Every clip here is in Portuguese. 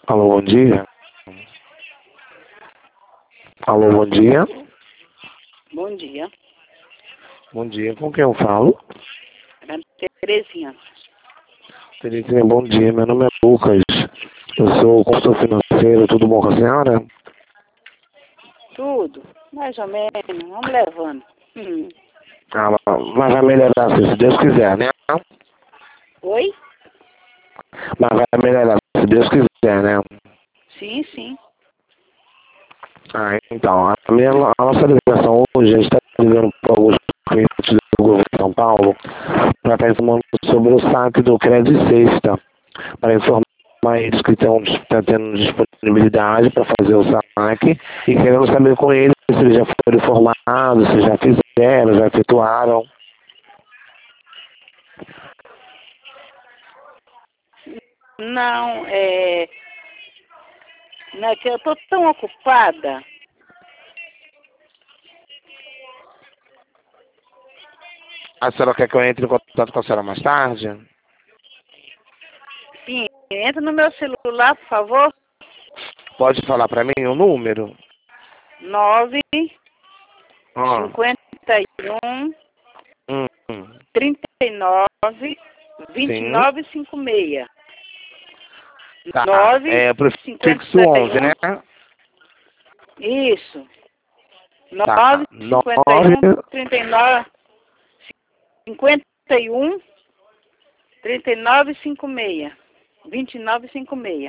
Alô, bom dia. Alô, bom dia. Bom dia. Bom dia, com quem eu falo? É Terezinha. Terezinha, bom dia. Meu nome é Lucas. Eu sou consultor financeiro. Tudo bom com a senhora? Tudo, mais ou menos, vamos levando. Ah, mas vai melhorar se Deus quiser, né? Oi? Mas vai melhorar se Deus quiser, né? Sim, sim. Ah, então, a nossa ligação hoje, a gente está ligando para alguns clientes do governo de São Paulo para estar informando sobre o saque do Crédito Sexta, para informar eles que estão tendo disponibilidade para fazer o saque e querendo saber com eles se eles já foram informados, se já fizeram, já efetuaram. Não, não é que eu tô tão ocupada. A senhora quer que eu entre em contato com a senhora mais tarde? Sim, entra no meu celular, por favor. Pode falar para mim o número? 9 Ah, 51 hum, 39 sim. 29 56. Tá. 9 É pro fixo 11, 51. né? Isso. Tá. 9 51 9. 39 51 39 56. 29 56.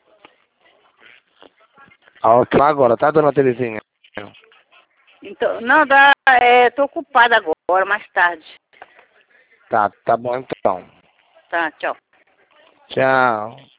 Agora, tá, dona Terezinha? Então, não dá, tô ocupada agora, mais tarde. Tá bom então. Tá, tchau. Tchau.